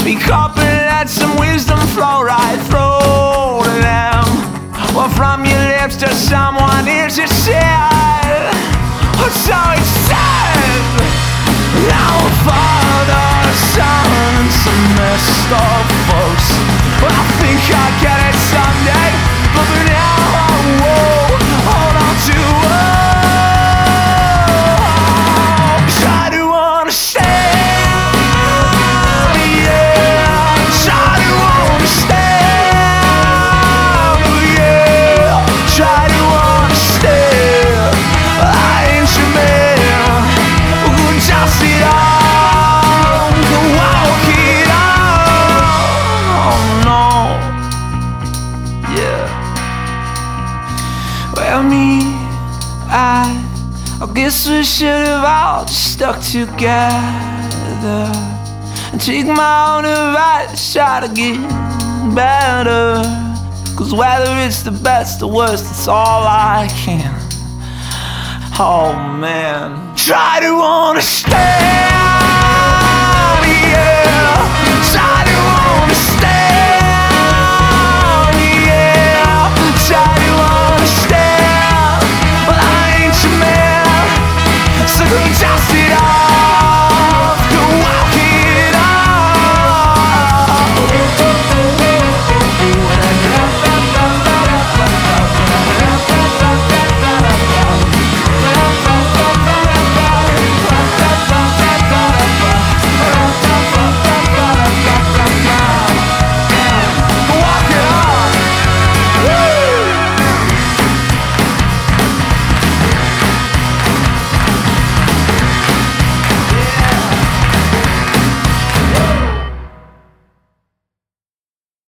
Speak up and let some wisdom flow right through to them. Well, from your lips to someone else you said, oh, so it's said. Now father, son, and some messed up folks. Well, I think I'll get it someday, but for now I won't hold on to hope. Try to understand, yeah. Try to understand, yeah. Try to understand. I ain't your man who can just it all, who walk it all. No, yeah. Well, I guess we should have all just stuck together and take my own advice, try to get better. Cause whether it's the best or worst, it's all I can. Oh man, try to understand.